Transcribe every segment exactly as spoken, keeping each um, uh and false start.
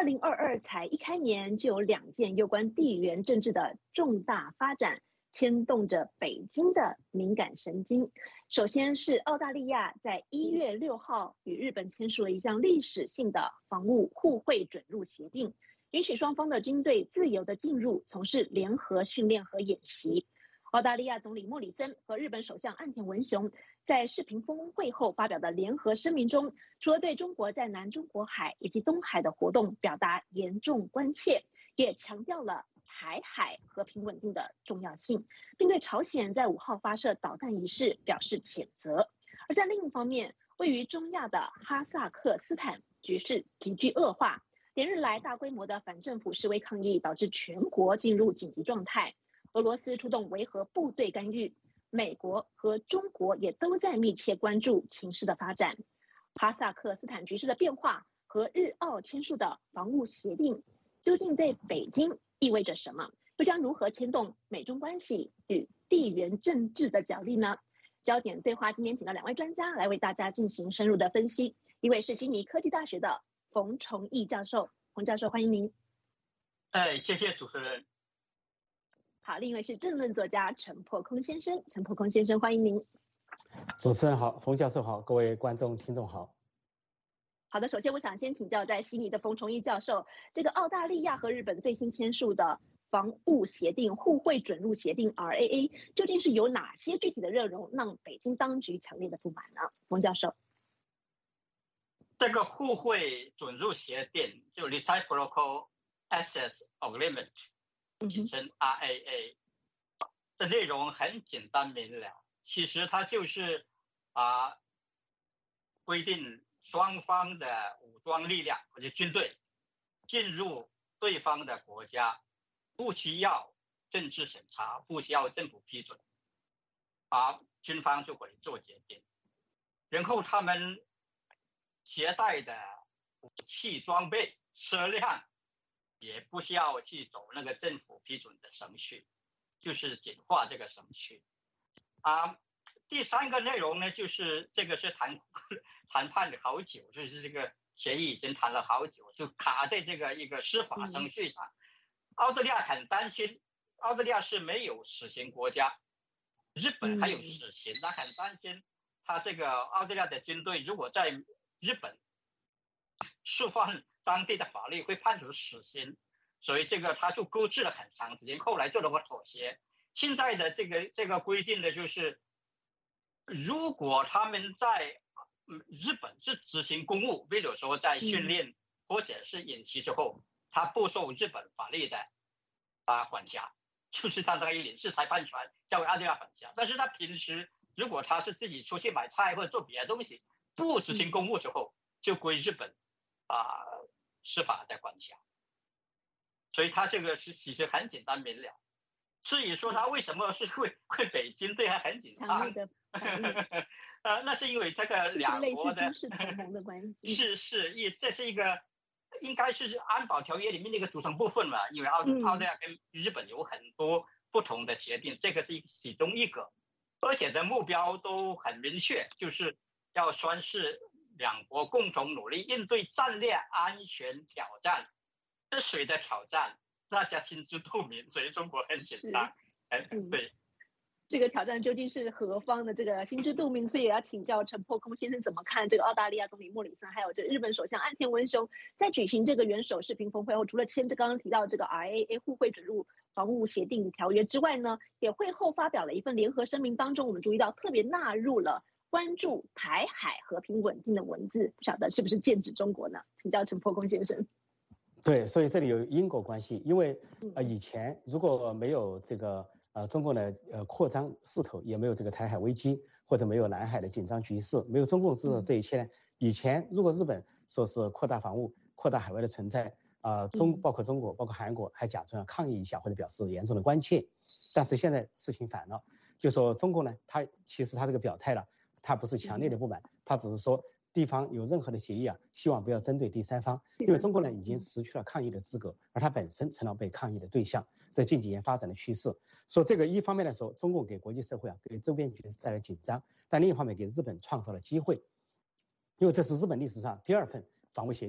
二零二二才一开年就有两件有关地缘政治的重大发展，牵动着北京的敏感神经。首先是澳大利亚在一月六号与日本签署了一项历史性的防务互惠准入协定，允许双方的军队自由的进入，从事联合训练和演习。澳大利亚总理莫里森和日本首相岸田文雄在视频峰会后发表的联合声明中，除了对中国在南中国海以及东海的活动表达严重关切，也强调了台海和平稳定的重要性，并对朝鲜在五号发射导弹一事表示谴责。而在另一方面，位于中亚的哈萨克斯坦局势急剧恶化，连日来大规模的反政府示威抗议导致全国进入紧急状态。俄罗斯出动维和部队干预，美国和中国也都在密切关注情势的发展。哈萨克斯坦局势的变化和日澳签署的防务协定，究竟对北京意味着什么？又将如何牵动美中关系与地缘政治的角力呢？焦点对话今天请到两位专家来为大家进行深入的分析。一位是悉尼科技大学的冯崇义教授，冯教授欢迎您。 哎，谢谢主持人。 好，另一位是政论作家陈破空先生，陈破空先生欢迎您。 主持人好，冯教授好，各位观众听众好。 好的，首先我想先请教在悉尼的冯崇义教授，这个澳大利亚和日本最新签署的防务协定互惠准入协定 R A A 究竟是有哪些具体的内容让北京当局强烈的不满呢？冯教授， 这个互惠准入协定就 Reciprocal Access Agreement， 简称 R A A 的内容很简单明了，其实它就是啊、呃、规定双方的武装力量或者军队进入对方的国家，不需要政治审查，不需要政府批准，啊，军方就可以做决定。然后他们携带的武器装备车辆也不需要去走那个政府批准的程序，就是简化这个程序。啊，第三个内容呢，就是这个是谈谈判了好久，就是这个协议已经谈了好久，就卡在这个一个司法程序上。嗯、澳大利亚很担心，澳大利亚是没有死刑国家，日本还有死刑，他、嗯、很担心他这个澳大利亚的军队如果在日本触犯当地的法律会判处死刑，所以这个他就搁置了很长时间，后来做了个妥协。现在的这个这个规定呢，就是如果他们在日本是执行公务，比如说在训练或者是演习之后，他不受日本法律的啊管辖，就是相当于领事裁判权交给澳大利亚管辖。但是他平时如果他是自己出去买菜或者做别的东西，不执行公务之后，就归日本啊司法的管辖。所以他这个是其实很简单明了。至于说他为什么是会会北京对他很紧张，呃，那是因为这个两国的是同盟的关系， 是是一这是一个应该是安保条约里面的一个组成部分嘛，因为澳澳大利亚跟日本有很多不同的协定，这个是其中一个，而且的目标都很明确，就是要宣示两国共同努力应对战略安全挑战。是谁的挑战？大家心知肚明，所以中国很简单。嗯，对， 这个挑战究竟是何方的？这个心知肚明，所以也要请教陈破空先生怎么看这个澳大利亚总理莫里森，还有这日本首相岸田文雄在举行这个元首视频峰会后，除了签这刚刚提到这个 R A A 互惠准入防务协定条约之外呢，也会后发表了一份联合声明，当中我们注意到特别纳入了关注台海和平稳定的文字，不晓得是不是剑指中国呢？请教陈破空先生。 对，所以这里有因果关系，因为呃以前如果没有这个呃中共的呃扩张势头，也没有这个台海危机，或者没有南海的紧张局势，没有中共制造这一切呢，以前如果日本说是扩大防务、扩大海外的存在，啊、呃、中包括中国、包括韩国还假装要抗议一下或者表示严重的关切，但是现在事情反了，就说中共呢，他其实他这个表态了，他不是强烈的不满，他只是说。地方有任何的协议啊，希望不要针对第三方，因为中国呢已经失去了抗议的资格，而它本身成了被抗议的对象，这近几年发展的趋势。所以这个一方面来说，中共给国际社会啊，给周边局势带来紧张，但另一方面给日本创造了机会，因为这是日本历史上第二份防务协定，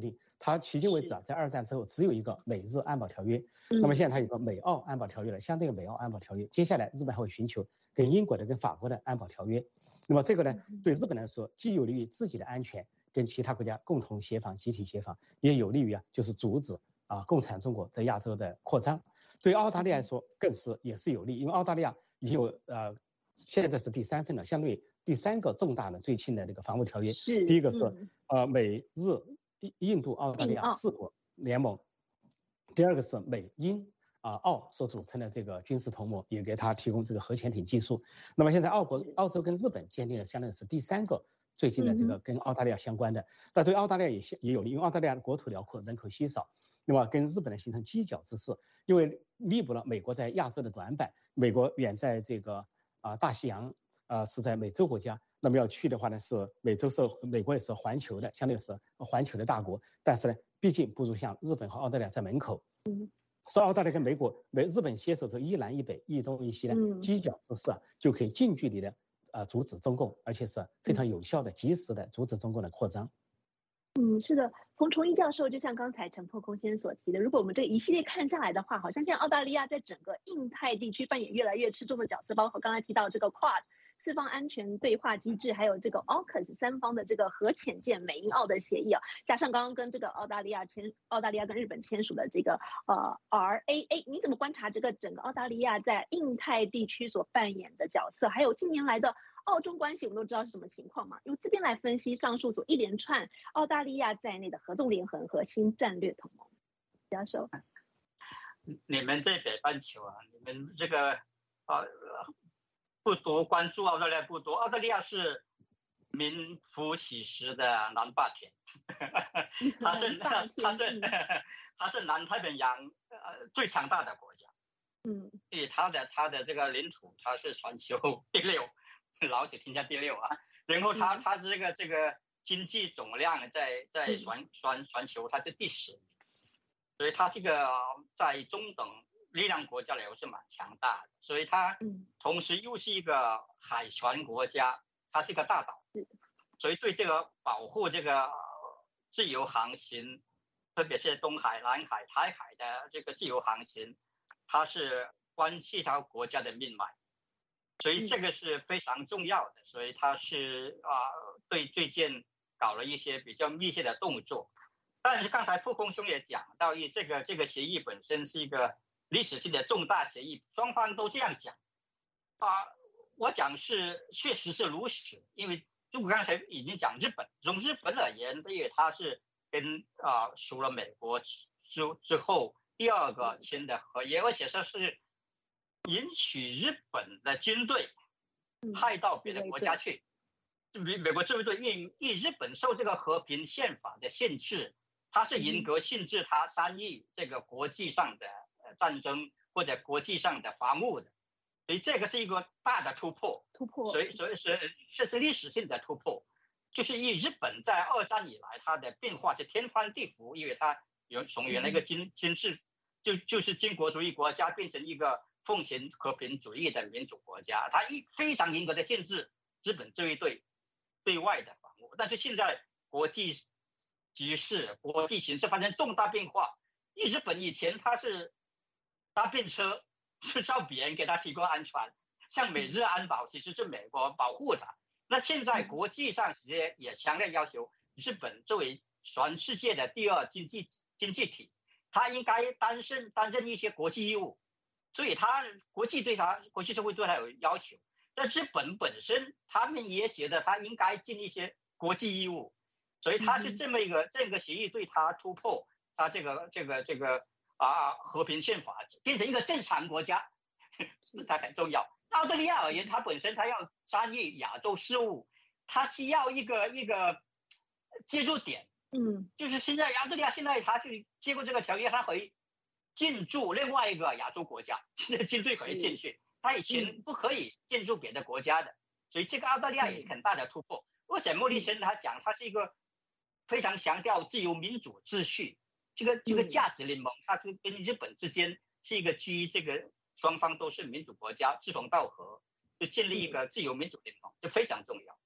它迄今为止啊，在二战之后只有一个美日安保条约，那么现在它有个美澳安保条约了，相对于美澳安保条约，接下来日本还会寻求跟英国的、跟法国的安保条约。那么这个呢，对日本来说，既有利于自己的安全，跟其他国家共同协防、集体协防，也有利于啊，就是阻止啊共产中国在亚洲的扩张。对澳大利亚来说，更是也是有利，因为澳大利亚已经有呃，现在是第三份了，相对于第三个重大的最近的这个防务条约。 是第一个是、 嗯、 呃美日印度澳大利亚四国联盟，第二个是美英啊、呃、澳所组成的这个军事同盟，也给他提供这个核潜艇技术。那么现在澳国澳洲跟日本建立了相当于是第三个最近的这个跟澳大利亚相关的，那对澳大利亚也也有利，因为澳大利亚的国土辽阔，人口稀少，那么跟日本呢形成犄角之势，因为弥补了美国在亚洲的短板。美国远在这个啊、呃、大西洋啊、呃、是在美洲国家，那么要去的话呢是美洲是美国也是环球的，相对是环球的大国，但是呢毕竟不如像日本和澳大利亚在门口。嗯，所以澳大利亚跟美国、美日本携手着一南一北、一东一西呢，犄角之势啊，就可以近距离的啊阻止中共，而且是非常有效的、及时的阻止中共的扩张。 嗯，是的，冯崇义教授，就像刚才陈破空先生所提的，如果我们这一系列看下来的话，好像现在澳大利亚在整个印太地区扮演越来越吃重的角色，包括刚才提到这个 Quad 四方安全对话机制，还有这个 AUKUS 三方的这个核潜舰美英澳的协议啊，加上刚刚跟这个澳大利亚签，澳大利亚跟日本签署的这个呃 R A A， 你怎么观察这个整个澳大利亚在印太地区所扮演的角色，还有近年来的澳中关系，我们都知道是什么情况嘛？用这边来分析上述所一连串澳大利亚在内的合纵连横和新战略同盟。教授， 你们在北半球啊，你们这个呃不多关注澳大利亚不多，澳大利亚是名副其实的南霸天，它是它是它是南太平洋呃最强大的国家，嗯，因为它的它的这个领土它是全球第六。老几天下第六啊，然后它它这个这个经济总量在在全全全球它是第十名，所以它这个在中等力量国家来说是蛮强大的，所以它同时又是一个海权国家，它是一个大岛，所以对这个保护这个自由航行，特别是东海、南海、台海的这个自由航行，它是关系到国家的命脉。所以这个是非常重要的，所以他是啊、呃，对最近搞了一些比较密切的动作。但是刚才破空兄也讲到，一这个这个协议本身是一个历史性的重大协议，双方都这样讲啊、呃。我讲是确实是如此，因为就刚才已经讲日本，从日本而言，因为它是跟啊、呃、除了美国之之后第二个签的合约，而且说是允许日本的军队派到别的国家去，美美国自卫队因因日本受这个和平宪法的限制，它是严格限制它参与这个国际上的战争或者国际上的防务的，所以这个是一个大的突破。 突破， 所以所以是这是历史性的突破，就是以日本在二战以来它的变化是天翻地覆，因为它由从原来一个军军事就就是军国主义国家变成一个奉行和平主义的民主国家，它一非常严格的限制日本自卫队对外的防务。但是现在国际局势、国际形势发生重大变化，日本以前它是搭便车是照别人给他提供安全，像美日安保其实是美国保护的。那现在国际上直接也强烈要求日本作为全世界的第二经济经济体，它应该担任担任一些国际义务。所以他国际对他国际社会对他有要求，那日本本身他们也觉得他应该尽一些国际义务，所以他是这么一个、嗯、这个协议对他突破他这个这个这个啊和平宪法变成一个正常国家，这才很重要。澳大利亚而言，他本身他要参与亚洲事务，他需要一个一个接触点，嗯，就是现在澳大利亚现在他去接过这个条约，他可以进驻另外一个亚洲国家，现在军队可以进去，他以前不可以进驻别的国家的，所以这个澳大利亚也是很大的突破。为什么莫里森他讲他是一个非常强调自由民主秩序，这个这个价值联盟，他就跟日本之间是一个基于这个双方都是民主国家志同道合，就建立一个自由民主联盟，这非常重要。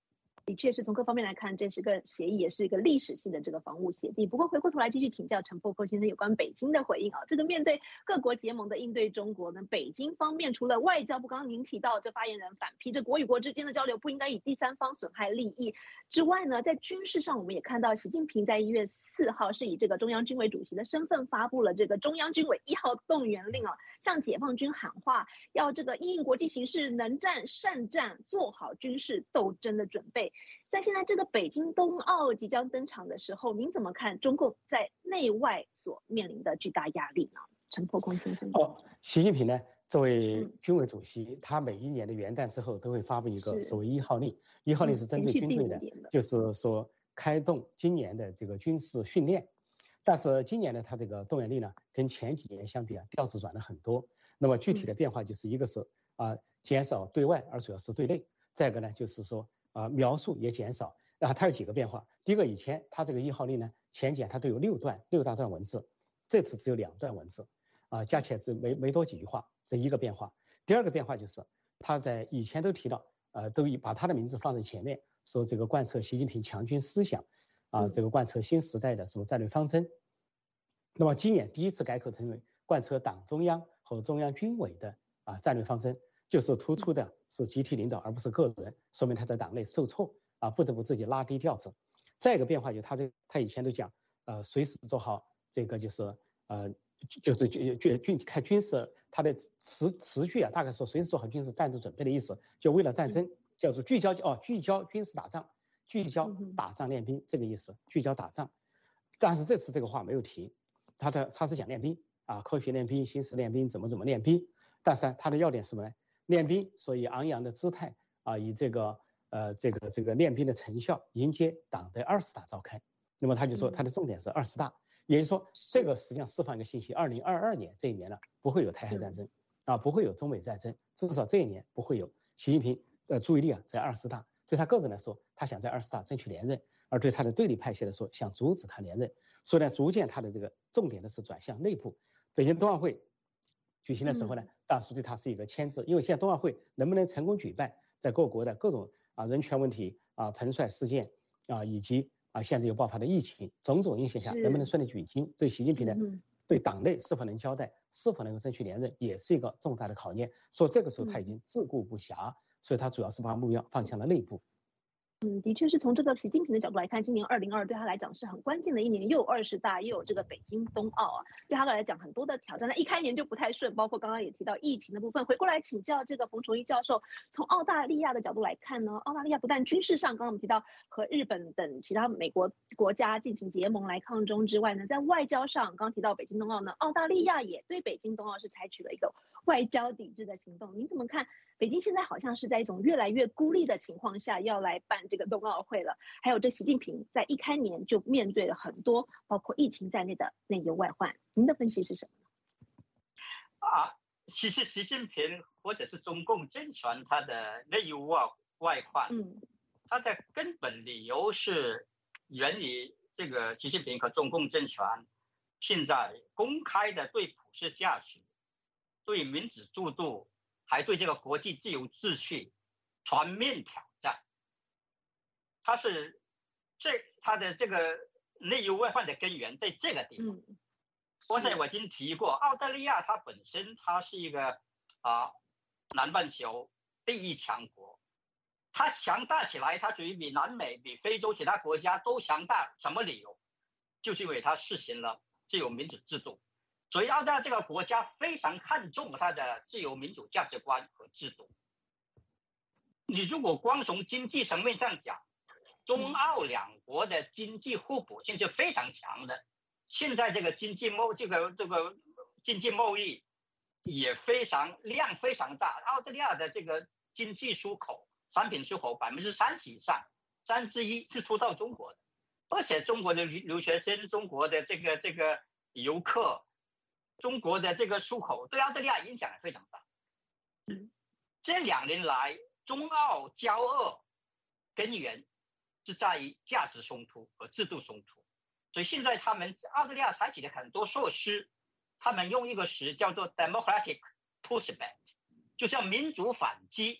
的确是从各方面来看，这是个协议，也是一个历史性的这个防务协定。不过回过头来继续请教陈伯蔻先生有关北京的回应啊，这个面对各国结盟的应对中国呢，北京方面除了外交部刚刚您提到这发言人反批这国与国之间的交流不应该以第三方损害利益之外呢，在军事上我们也看到习近平在一月四号是以这个中央军委主席的身份发布了这个中央军委一号动员令啊，向解放军喊话，要这个因应国际形势能战善战，做好军事斗争的准备。在现在这个北京冬奥即将登场的时候，您怎么看中共在内外所面临的巨大压力呢？陈伯蔻先生。 哦，习近平呢，作为军委主席，嗯、他每一年的元旦之后都会发布一个所谓一号令，一号令是针对军队的，嗯、就是说开动今年的这个军事训练。但是今年呢，他这个动员令呢，跟前几年相比啊，调子转了很多。那么具体的变化就是一个是啊、呃、减少对外，而主要是对内；再一个呢，就是说。啊，描述也减少，然后它有几个变化。第一个，以前它这个一号令呢，前几年它都有六段六大段文字，这次只有两段文字，啊，加起来只没没多几句话，这一个变化。第二个变化就是他在以前都提到，呃，都以把他的名字放在前面，说这个贯彻习近平强军思想，啊，这个贯彻新时代的什么战略方针。那么今年第一次改口成为贯彻党中央和中央军委的啊战略方针。就是突出的是集体领导，而不是个人，说明他在党内受挫啊，不得不自己拉低调子。再一个变化就是他这他以前都讲，呃，随时做好这个就是呃就是军军军看军事，他的词词句啊，大概说随时做好军事战斗准备的意思，就为了战争，叫做聚焦哦聚焦军事打仗，聚焦打仗练兵这个意思，聚焦打仗。但是这次这个话没有提，他的他是讲练兵啊，科学练兵，新式练兵，怎么怎么练兵。但是他的要点是什么呢？练兵，所以昂扬的姿态啊，以这个呃这个这个练兵的成效迎接党的二十大召开。那么他就说他的重点是二十大，也就是说这个实际上释放一个信息：二零二二年这一年呢不会有台海战争啊，不会有中美战争，至少这一年不会有。习近平的注意力啊在二十大，对他个人来说，他想在二十大争取连任，而对他的对立派系来说，想阻止他连任。所以呢，逐渐他的这个重点的是转向内部。北京冬奥会举行的时候呢，大数对它是一个牵制，因为现在冬奥会能不能成功举办，在各国的各种啊人权问题啊彭帅事件啊以及啊现在又爆发的疫情种种影响下，能不能顺利举行，对习近平呢，嗯、对党内是否能交代，是否能够争取连任，也是一个重大的考验。所以这个时候他已经自顾不暇，所以他主要是把目标放向了内部。 嗯，的确是从这个习近平的角度来看，今年二零二二对他来讲是很关键的一年，又有二十大，又有这个北京冬奥啊，对他来讲很多的挑战。那一开年就不太顺，包括刚刚也提到疫情的部分。回过来请教这个冯崇义教授，从澳大利亚的角度来看呢，澳大利亚不但军事上刚刚我们提到和日本等其他美国国家进行结盟来抗中之外呢，在外交上刚刚提到北京冬奥呢，澳大利亚也对北京冬奥是采取了一个外交抵制的行动。您怎么看？北京现在好像是在一种越来越孤立的情况下要来办这个冬奥会了，还有这习近平在一开年就面对了很多包括疫情在内的内忧外患，您的分析是什么呢？ 啊，其实习近平或者是中共政权他的内忧外外患，嗯，他的根本理由是源于这个习近平和中共政权现在公开的对普世价值、对民主制度，还对这个国际自由秩序全面挑战。他是这他的这个内忧外患的根源在这个地方。嗯，刚才我已经提过，澳大利亚它本身它是一个啊南半球第一强国，它强大起来，它属于比南美、比非洲其他国家都强大。什么理由？就是因为它实行了自由民主制度。所以澳大利亚这个国家非常看重它的自由民主价值观和制度。你如果光从经济层面上讲，中澳两国的经济互补性是非常强的。现在这个经济贸这个这个经济贸易也非常量非常大。澳大利亚的这个经济出口产品出口百分之三十以上，三之一是出到中国的。而且中国的留学生、中国的这个这个游客、中国的这个出口对澳大利亚影响也非常大。嗯，这两年来，中澳交恶根源是在于价值冲突和制度冲突。所以现在他们澳大利亚采取的很多措施，他们用一个词叫做 democratic pushback， 就像民主反击。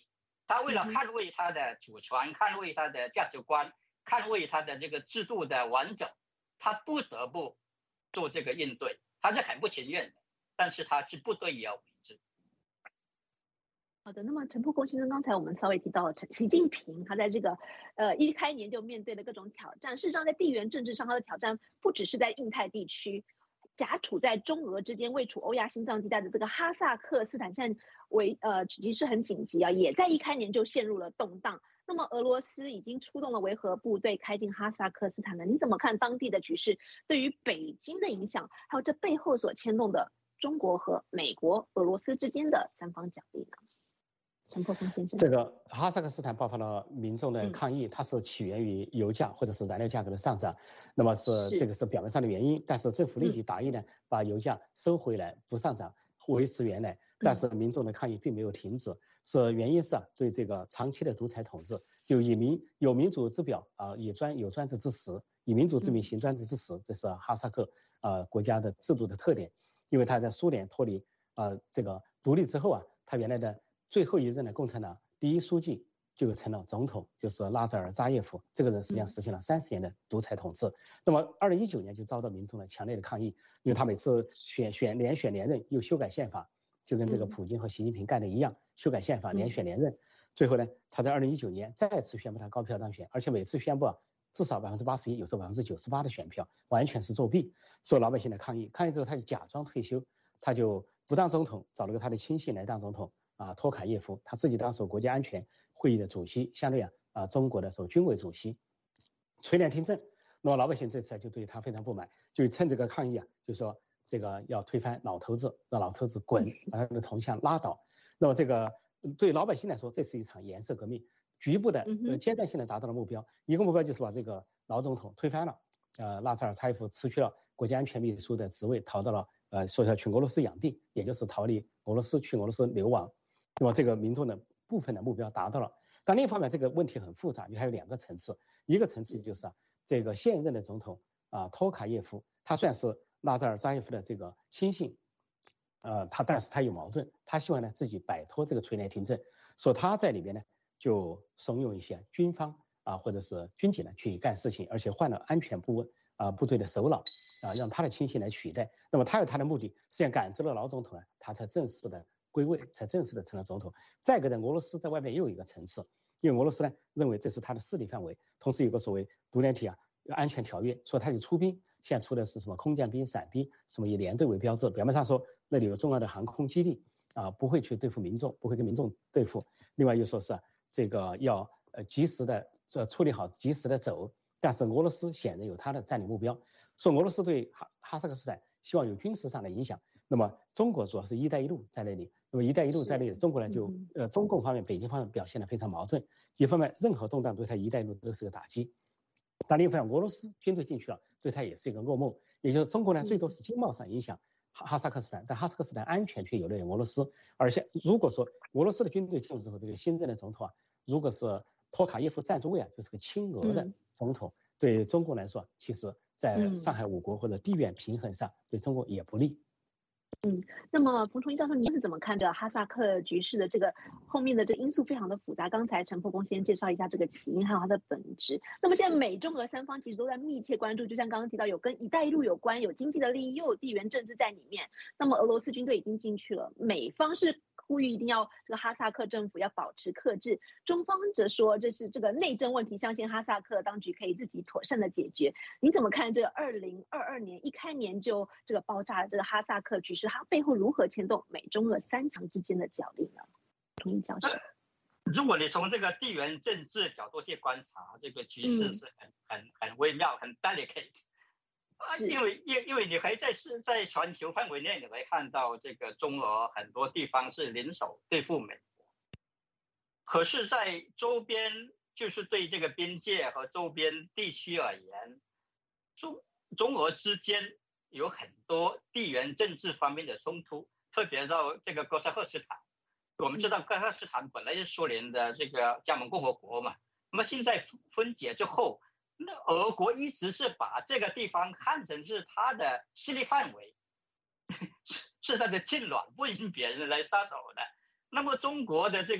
他为了捍卫他的主权，捍卫他的价值观，捍卫他的这个制度的完整，他不得不做这个应对，他是很不情愿的，但是他是不得已而为之。 好的，那么陈破公先生，刚才我们稍微提到了习近平，他在这个呃一开年就面对了各种挑战。事实上，在地缘政治上，他的挑战不只是在印太地区，夹处在中俄之间、位处欧亚心脏地带的这个哈萨克斯坦，现在为呃局势很紧急啊，也在一开年就陷入了动荡。那么俄罗斯已经出动了维和部队开进哈萨克斯坦了，你怎么看当地的局势对于北京的影响，还有这背后所牵动的中国和美国、俄罗斯之间的三方角力呢？陈破风先生， 这个哈萨克斯坦爆发了民众的抗议， 嗯、 它是起源于油价或者是燃料价格的上涨，那么是这个是表面上的原因，但是政府立即打印呢，把油价收回来，不上涨，维持原来，但是民众的抗议并没有停止，是原因是啊，对这个长期的独裁统治，就以民有民主之表啊，以专有专制之实，以民主之名行专制之实，这是哈萨克啊国家的制度的特点，因为他在苏联脱离啊这个独立之后啊，他原来的最后一任的共产党第一书记就成了总统，就是拉扎尔扎耶夫。这个人实际上实行了三十年的独裁统治。那么，二零一九年就遭到民众的强烈的抗议，因为他每次选选连选连任又修改宪法，就跟这个普京和习近平干的一样，修改宪法连选连任。最后呢，他在二零一九年再次宣布他高票当选，而且每次宣布啊，至少百分之八十一，有时候百分之九十八的选票，完全是作弊，受老百姓的抗议。抗议之后，他就假装退休，他就不当总统，找了个他的亲信来当总统。啊，托卡耶夫，他自己当时国家安全会议的主席，相对啊啊中国的时候军委主席，垂帘听政。那么老百姓这次就对他非常不满，就趁这个抗议啊，就说这个要推翻老头子，让老头子滚，把他的铜像拉倒。那么这个对老百姓来说，这是一场颜色革命，局部的呃阶段性的达到了目标，一个目标就是把这个老总统推翻了，呃拉扎尔扎耶夫辞去了国家安全秘书的职位，逃到了呃说要去俄罗斯养病，也就是逃离俄罗斯去俄罗斯流亡。那么这个民众的部分的目标达到了，但另一方面这个问题很复杂，你还有两个层次，一个层次就是啊，这个现任的总统啊托卡耶夫，他算是拉扎尔扎耶夫的这个亲信，呃，他但是他有矛盾，他希望呢自己摆脱这个垂帘听政，说他在里边呢就怂恿一些军方啊或者是军警呢去干事情，而且换了安全部啊部队的首脑啊，让他的亲信来取代。那么他有他的目的，实际上赶走了老总统呢，他才正式的归位，才正式的成了总统。再一个呢，俄罗斯在外面又有一个层次，因为俄罗斯呢认为这是他的势力范围，同时有个所谓独联体啊安全条约，说他就出兵，现在出的是什么空降兵、伞兵，什么以连队为标志，表面上说那里有重要的航空基地啊，不会去对付民众，不会跟民众对付。另外又说是、啊、这个要呃及时的这处理好，及时的走。但是俄罗斯显然有他的战略目标，说俄罗斯对哈哈萨克斯坦希望有军事上的影响。那么中国主要是一带一路在那里，那么一带一路在那里，中国呢就呃中共方面、北京方面表现得非常矛盾。一方面，任何动荡对他一带一路都是个打击；但另一方面，俄罗斯军队进去了，对他也是一个噩梦。也就是中国呢，最多是经贸上影响哈哈萨克斯坦，但哈萨克斯坦安全却有利于俄罗斯。而且如果说俄罗斯的军队进入之后，这个新任的总统啊，如果是托卡耶夫站住位啊，就是个亲俄的总统，嗯、对中国来说，其实在上海五国或者地缘平衡上，对中国也不利。 嗯，那么冯崇义教授，您是怎么看着哈萨克局势的这个后面的这个因素非常的复杂？刚才陈破公先介绍一下这个起因还有它的本质。那么现在美中俄三方其实都在密切关注，就像刚刚提到有跟一带一路有关，有经济的利益，又有地缘政治在里面。那么俄罗斯军队已经进去了，美方是呼吁一定要这个哈萨克政府要保持克制，中方则说这是这个内政问题，相信哈萨克当局可以自己妥善的解决。你怎么看这个二零二二年一开年就这个爆炸的这个哈萨克局势，它背后如何牵动美中俄三强之间的角力呢？同意教授。 如果你从这个地缘政治角度去观察，这个局势是很、嗯、很很微妙，很 delicate。啊，因为因因为你还在是在全球范围内，你会看到这个中俄很多地方是联手对付美国，可是，在周边就是对这个边界和周边地区而言，中中俄之间有很多地缘政治方面的冲突，特别到这个哥萨克斯坦，我们知道哥萨克斯坦本来是苏联的这个加盟共和国嘛，那么现在分解之后。那俄国一直是把这个地方看成是他的势力范围，是他的禁卵，不允别人来撒手的。那么中国的这个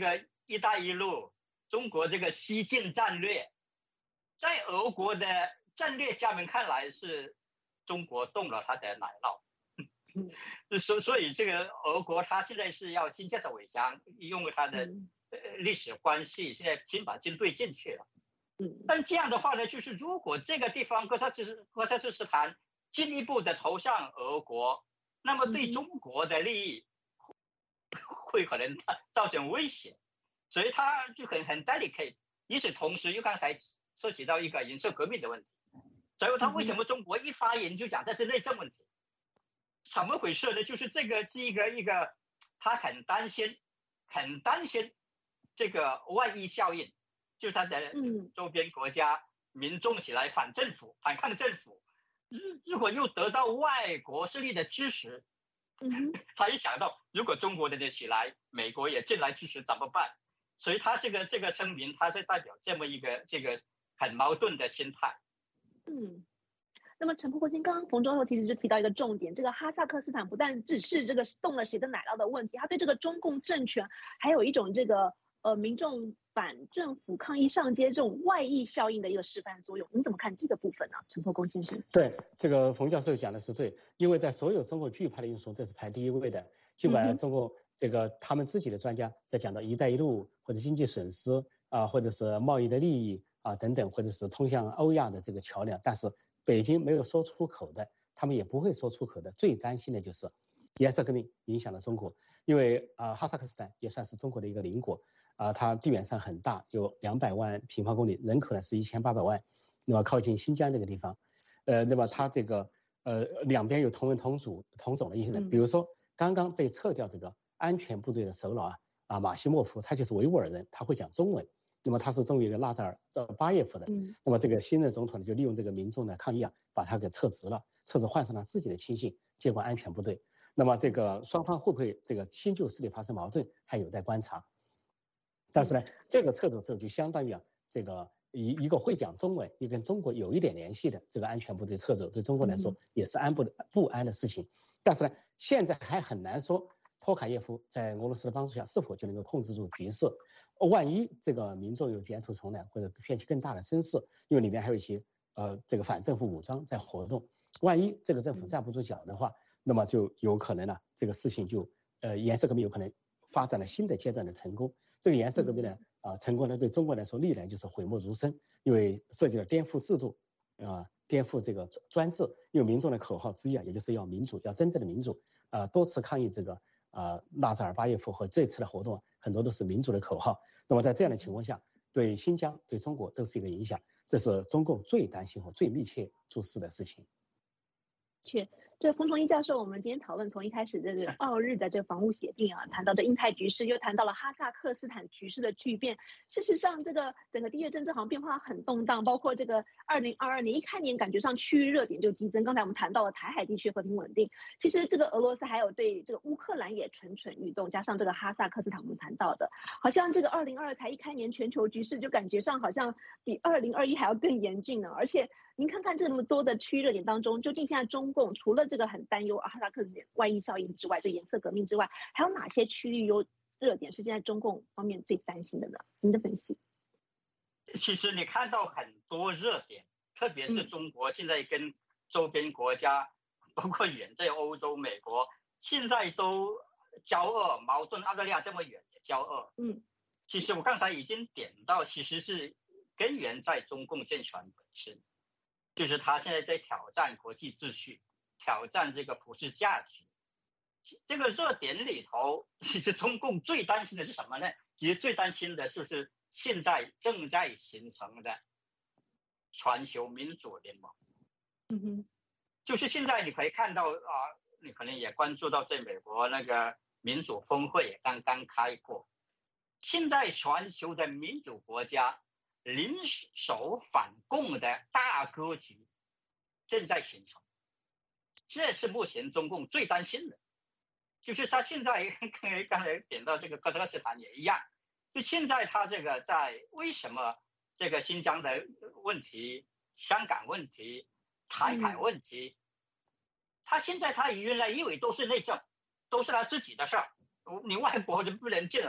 一带一路，中国这个西进战略，在俄国的战略家们看来是中国动了他的奶酪，所所以这个俄国他现在是要先接手为强，用他的历史关系，现在先把军队进去了。但这样的话呢，就是如果这个地方哥萨斯哥萨斯斯坦进一步的投向俄国，那么对中国的利益会可能造成威胁，所以他就很很 delicate。与此同时，又刚才涉及到一个颜色革命的问题，所以他为什么中国一发言就讲这是内政问题？怎么回事呢？就是这个是一个一个他很担心，很担心这个外溢效应。就他的周边国家民众起来反政府、反抗政府，如果又得到外国势力的支持，他一想到如果中国的人起来，美国也进来支持怎么办？所以他这个这个声明，他是代表这么一个这个很矛盾的心态。 嗯。那么陈伯鑫刚刚冯教授其实是提到一个重点，这个哈萨克斯坦不但只是这个动了谁的奶酪的问题，他对这个中共政权还有一种这个呃民众反政府抗议上街这种外溢效应的一个示范作用，你怎么看这个部分呢？陈伯鑫先生。 对，这个冯教授讲的是对，因为在所有中国巨派的因素，这是排第一位的。尽管中国这个他们自己的专家在讲到一带一路或者经济损失啊、呃，或者是贸易的利益啊、呃、等等，或者是通向欧亚的这个桥梁，但是北京没有说出口的，他们也不会说出口的。最担心的就是颜色革命影响了中国，因为啊、呃，哈萨克斯坦也算是中国的一个邻国啊、呃，它地缘上很大，有两百万平方公里，人口呢是一千八百万，那么靠近新疆这个地方，呃，那么它这个呃两边有同文同族同种的意思的，比如说刚刚被撤掉这个安全部队的首脑啊啊马西莫夫，他就是维吾尔人，他会讲中文。那么他是中于一个纳扎尔巴耶夫的，那么这个新任总统呢就利用这个民众的抗议啊，把他给撤职了，撤职换上了自己的亲信接管安全部队。那么这个双方会不会这个新旧势力发生矛盾，还有待观察。但是呢，这个撤走之后就相当于啊，这个一一个会讲中文，也跟中国有一点联系的这个安全部队撤走，对中国来说也是安不不安的事情。但是呢，现在还很难说托卡耶夫在俄罗斯的帮助下是否就能够控制住局势。万一这个民众有卷土重来，或者掀起更大的声势，因为里面还有一些呃这个反政府武装在活动，万一这个政府站不住脚的话，那么就有可能呢、啊，这个事情就呃颜色革命有可能发展了新的阶段的成功。这个颜色革命呢啊、呃、成功呢对中国来说历来就是讳莫如深，因为涉及了颠覆制度啊、呃、颠覆这个专制，因为民众的口号之一啊，也就是要民主，要真正的民主啊、呃，多次抗议这个。啊，纳扎尔巴耶夫和这次的活动很多都是民主的口号。那么在这样的情况下，对新疆、对中国都是一个影响，这是中共最担心和最密切注视的事情。 确，这冯崇一教授，我们今天讨论从一开始这个澳日的这个防务协定啊，谈到这印太局势，又谈到了哈萨克斯坦局势的巨变。事实上，这个整个地缘政治好像变化很动荡，包括这个二零二二年一开年，感觉上区域热点就激增。刚才我们谈到了台海地区和平稳定，其实这个俄罗斯还有对这个乌克兰也蠢蠢欲动，加上这个哈萨克斯坦，我们谈到的，好像这个二零二二才一开年，全球局势就感觉上好像比二零二一还要更严峻呢，而且。您看看这么多的区域热点当中，究竟现在中共除了这个很担忧哈萨克斯坦外溢效应之外，这颜色革命之外，还有哪些区域有热点是现在中共方面最担心的呢？您的分析？ 其实你看到很多热点，特别是中国现在跟周边国家，嗯、包括远在欧洲、美国，现在都交恶，矛盾。澳大利亚这么远也交恶。嗯，其实我刚才已经点到，其实是根源在中共政权本身。就是他现在在挑战国际秩序，挑战这个普世价值。这个热点里头，其实中共最担心的是什么呢？其实最担心的就是现在正在形成的全球民主联盟。嗯哼，就是现在你可以看到啊，你可能也关注到，在美国那个民主峰会刚刚开过，现在全球的民主国家。联手反共的大格局正在形成，这是目前中共最担心的。就是他现在跟刚才点到这个哥斯拉斯坦也一样，就现在他这个在为什么这个新疆的问题、香港问题、台海问题，嗯、他现在他原来以为都是内政，都是他自己的事儿，你外国就不能进来。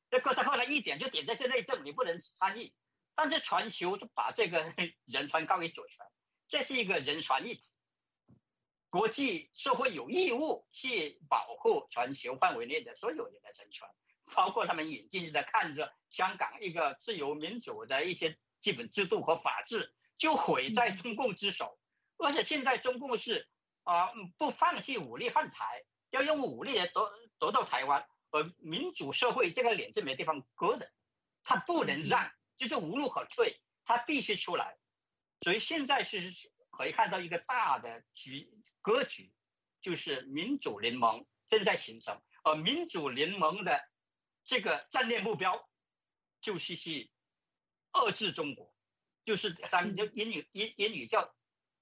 这哥斯克的一点就点在这内政，你不能参与。但是全球就把这个人权高于主权，这是一个人权议题。国际社会有义务去保护全球范围内的所有人的人权，包括他们眼睛的看着香港一个自由民主的一些基本制度和法治就毁在中共之手。而且现在中共是啊、呃、不放弃武力犯台，要用武力来夺夺到台湾，而民主社会这个脸是没地方搁的，他不能让，就是无路可退，他必须出来。所以现在是可以看到一个大的局格局，就是民主联盟正在形成，而民主联盟的这个战略目标就是去遏制中国，就是咱们英语英英语叫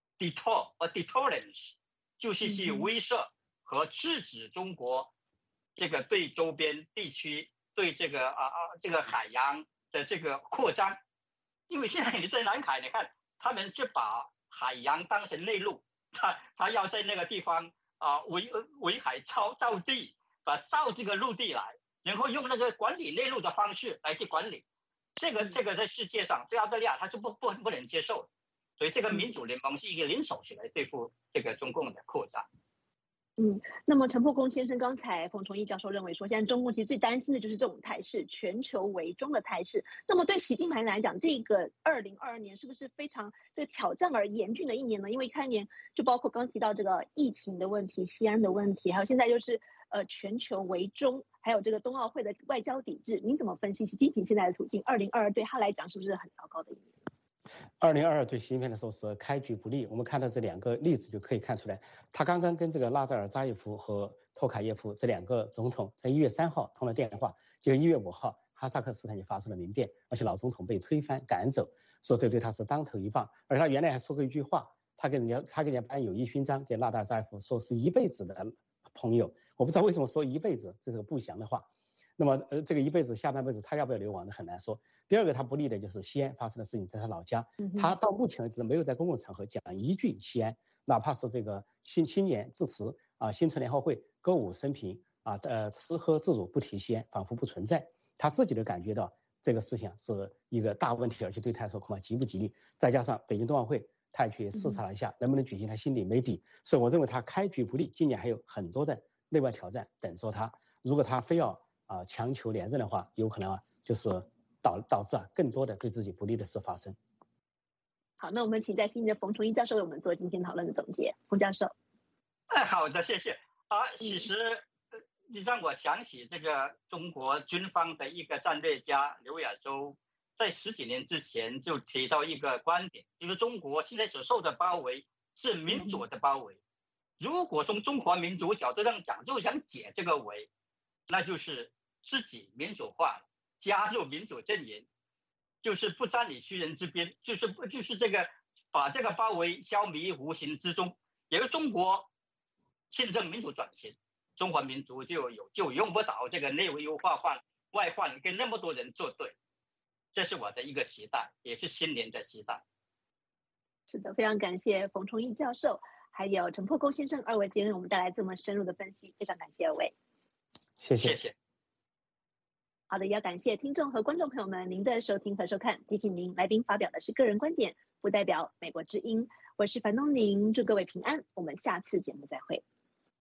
deter 和 deterrence， 就是去威慑和制止中国这个对周边地区对这个啊啊这个海洋的这个扩张。因为现在你在南海，你看他们就把海洋当成内陆，他他要在那个地方啊围围海造造地，把造这个陆地来，然后用那个管理内陆的方式来去管理。这个这个在世界上对澳大利亚他是不不不能接受的，所以这个民主联盟是一个联手起来对付这个中共的扩张。 嗯，那么陈破公先生刚才冯崇义教授认为说，现在中共其实最担心的就是这种态势，全球围中的态势。那么对习近平来讲，这个二零二二年是不是非常这个挑战而严峻的一年呢？因为开年就包括刚提到这个疫情的问题、西安的问题，还有现在就是呃全球围中，还有这个冬奥会的外交抵制。您怎么分析习近平现在的处境？二零二二对他来讲是不是很糟糕的一年？ 二零二二对习近平来说是开局不利，我们看到这两个例子就可以看出来，他刚刚跟这个纳扎尔扎耶夫和托卡耶夫这两个总统在一月三号通了电话，结果一月五号哈萨克斯坦就发生了民变，而且老总统被推翻赶走，说这对他是当头一棒。而他原来还说过一句话，他给人家他给人家颁友谊勋章给纳扎尔扎耶夫，说是一辈子的朋友。我不知道为什么说一辈子，这是个不祥的话。那么呃，这个一辈子下半辈子他要不要流亡的很难说。第二个他不利的就是西安发生的事情，在他老家，他到目前为止没有在公共场合讲一句西安，哪怕是这个新青年致辞啊、新春联欢会、歌舞升平啊、呃吃喝自主不提西安，仿佛不存在。他自己都感觉到这个事情是一个大问题，而且对他来说恐怕极不吉利。再加上北京冬奥会，他也去视察了一下，能不能举行，他心里没底。所以我认为他开局不利，今年还有很多的内外挑战等着他。如果他非要啊，强求连任的话，有可能啊，就是导导致啊更多的对自己不利的事发生。 好，那我们请在新的冯崇义教授为我们做今天讨论的总结。冯教授， 哎，好的，谢谢啊。其实，呃，你让我想起这个中国军方的一个战略家刘亚洲，在十几年之前就提到一个观点，就是中国现在所受的包围是民主的包围。如果从中华民族角度上讲，就想解这个围，那就是自己民主化，加入民主阵营，就是不占你虚人之边，就是不就是这个把这个包围消弭无形之中。也是中国宪政民主转型，中华民族就有就用不着这个内忧外患外患跟那么多人作对，这是我的一个期待，也是新年的期待。 是的，非常感谢冯崇义教授还有陈破公先生二位今天为我们带来这么深入的分析，非常感谢二位。 谢谢。 谢谢。 好的，也要感谢听众和观众朋友们您的收听和收看。提醒您，来宾发表的是个人观点，不代表美国之音。我是樊东宁，祝各位平安，我们下次节目再会。